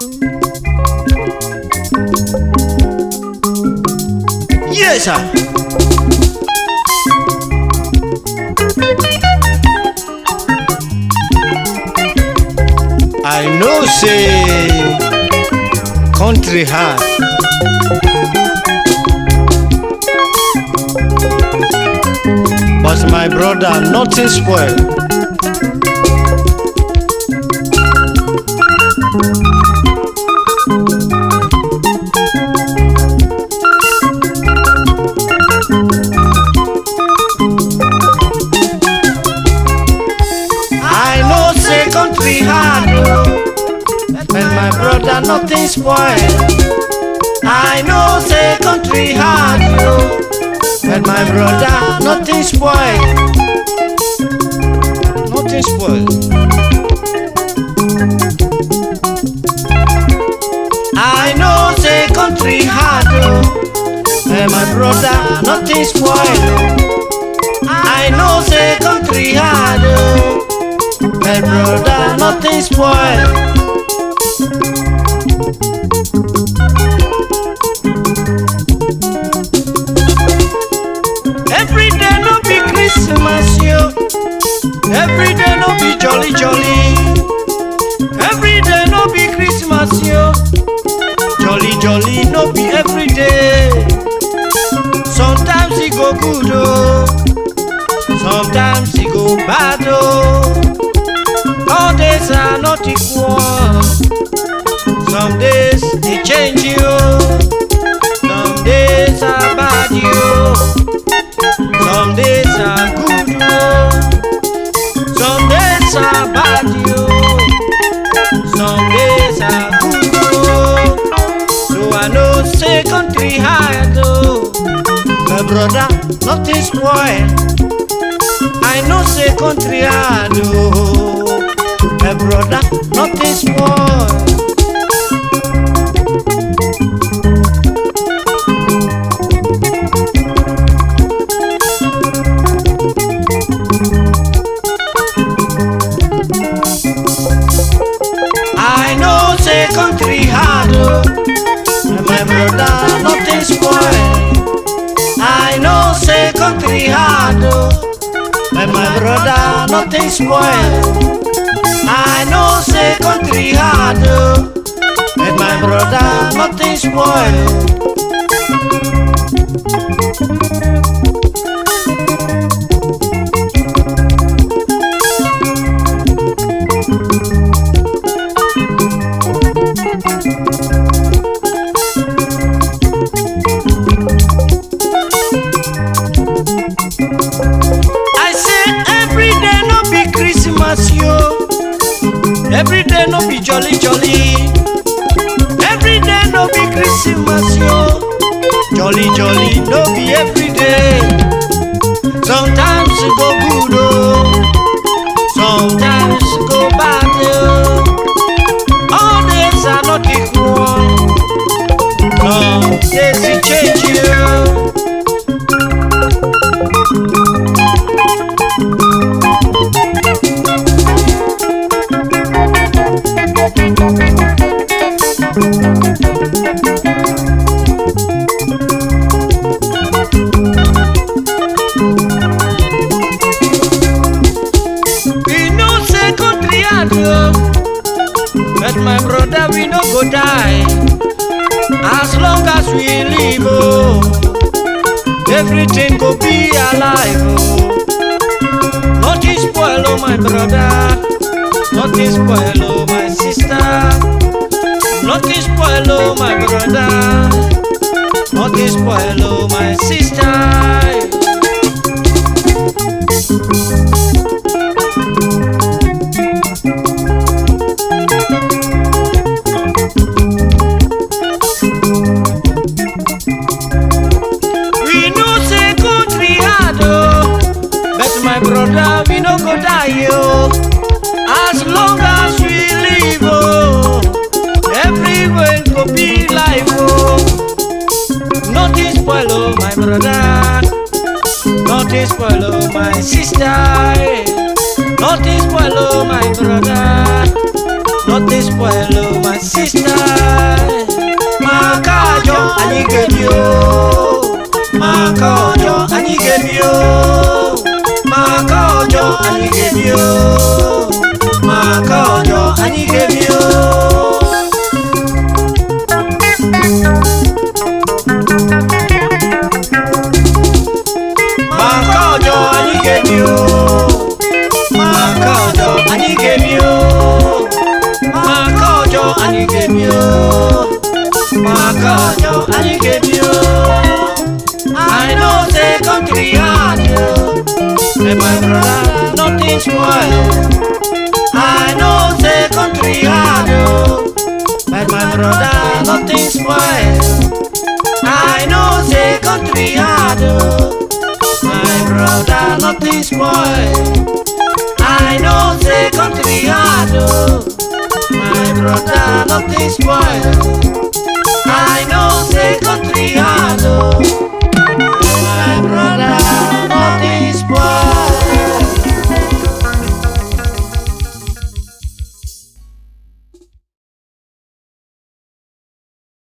Yes, sir. I know say country hard, but my brother nothing spoil. I know say country hard, but my brother nothing spoil. I know say country hard, but my brother nothing spoil. Nothing spoil. I know say country hard, but my brother nothing spoil. I know say country hard, my brother nothing spoil. Every day no be Christmas, yo. Every day no be jolly jolly. Every day no be Christmas, yo. Jolly jolly no be every day. Sometimes it go good, oh. Sometimes it go bad, oh. All days are not equal. Some days they change you. Some days are bad, you. Some days are good, you. Some days are bad, you. Some days are good, you. So I know say country hard, oh. My brother, nothing spoil. I know say country hard, oh. My brother, nothing spoil. I know say country hard, oh. My brother, nothing spoil. I know say country hard, oh. My brother, nothing spoil. I know say country hard, oh. My brother, nothing spoil. Every day no be jolly jolly. Every day no be Christmas, yo. Jolly jolly no be every day. Sometimes it go good, oh. Sometimes it go bad, oh. All days are not equal. Some days it change, you. But my brother, we no go die as long as we live, oh. Everything go be alive, oh. Nothing spoil, oh my brother. Nothing spoil, oh my sister. Nothing spoil, oh my brother. Nothing spoil, oh my sister. Brother, we no go die, oh. As long as we live, oh. Everywhere go be life, oh. Nothing spoil, oh my brother. Nothing spoil, oh my sister. Nothing spoil, oh my brother. Nothing spoil, oh my sister, makajo anyigebio, makajo anyigebio, makajo anyigebio, makajo anyigebio. Makajo anyigebio, makajo anyigebio, makajo anyigebio, makajo anyigebio. I know the country hard, but my brother nothing spoil. I know the country hard, but my brother nothing spoil. I know the country hard, my brother nothing spoil.